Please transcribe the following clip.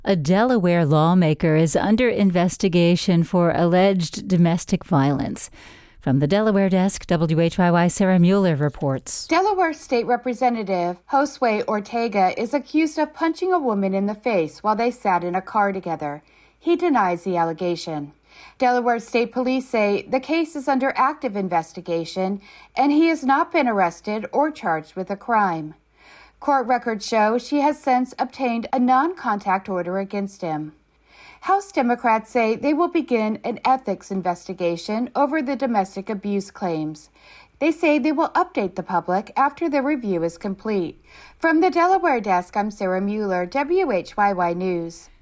A Delaware lawmaker is under investigation for alleged domestic violence. From the Delaware desk, WHYY Sarah Mueller reports. Delaware State Representative Josue Ortega is accused of punching a woman in the face while they sat in a car together. He denies the allegation. Delaware State Police say the case is under active investigation and he has not been arrested or charged with a crime. Court records show she has since obtained a non-contact order against him. House Democrats say they will begin an ethics investigation over the domestic abuse claims. They say they will update the public after the review is complete. From the Delaware desk, I'm Sarah Mueller, WHYY News.